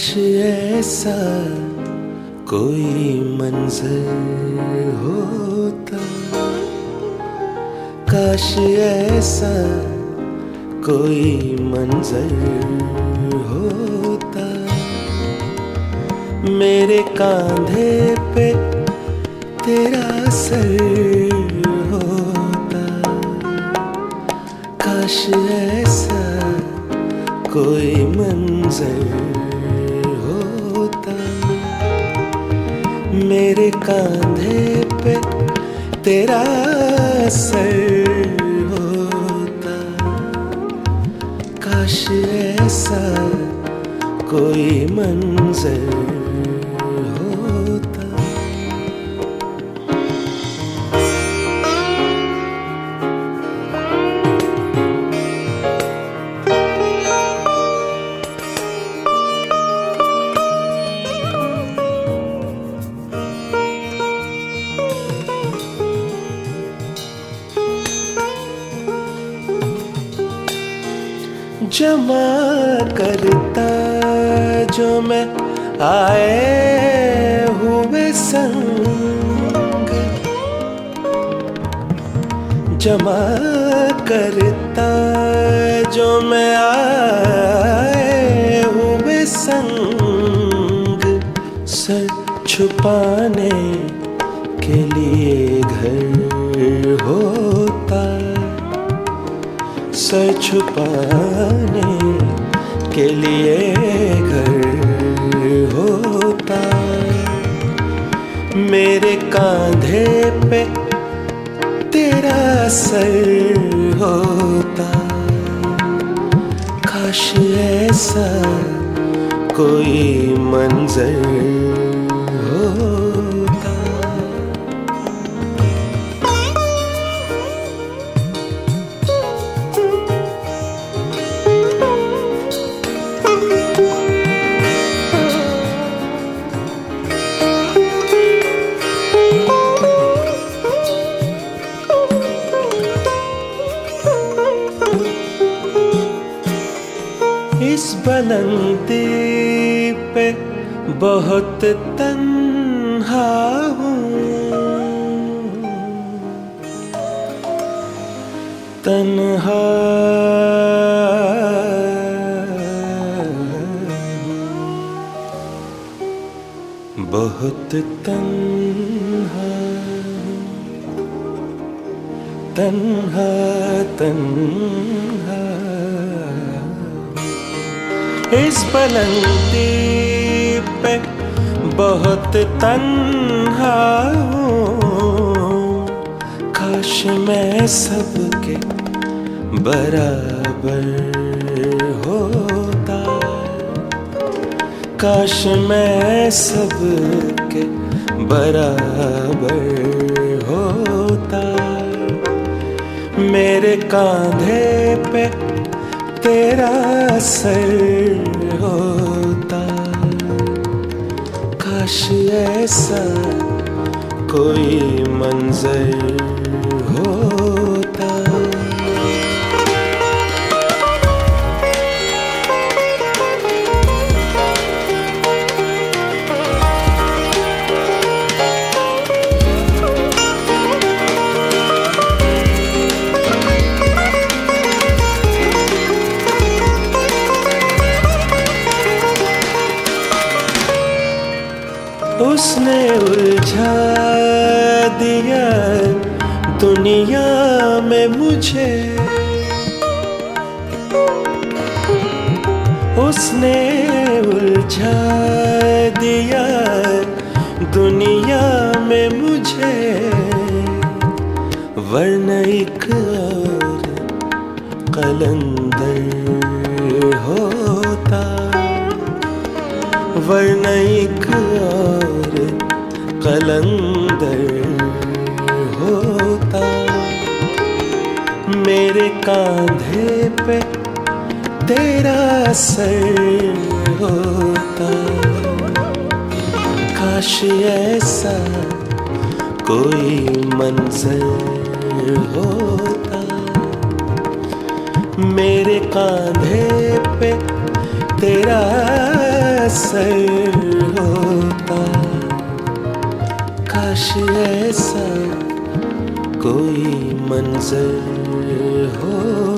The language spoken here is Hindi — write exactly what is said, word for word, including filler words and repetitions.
ऐसा कोई मंजर होता, काश ऐसा कोई मंजर होता, मेरे कांधे पे तेरा सर होता। काश ऐसा कोई मंजर होता, मेरे कांधे पे तेरा सर होता। काश ऐसा कोई मंजर होता। जमा करता जो मैं आए हुए संग, जमा करता जो मैं आए हुए संग, सर छुपाने के लिए घर होता, सर छुपाने के लिए घर होता, मेरे कांधे पे तेरा सर होता। काश ऐसा कोई मंजर होता। इस बुलंदी पे बहुत तन्हा हूँ, तन्हा बहुत तन्हा, तन्हा तन्हा। इस बुलंदी पे बहुत तन्हा हूँ, काश मैं सबके बराबर होता, काश मैं सबके बराबर होता, मेरे कांधे पे तेरा सर होता। काश ऐसा कोई मंजर होता। उसने उलझा दिया दुनिया में मुझे, उसने उलझा दिया दुनिया में मुझे, वरना एक और कलंदर होता, वरना एक और कलंदर होता, मेरे कांधे पे तेरा सर होता। काश ऐसा कोई मंजर होता, मेरे कांधे पे तेरा असर होता। काश ऐसा कोई मंजर हो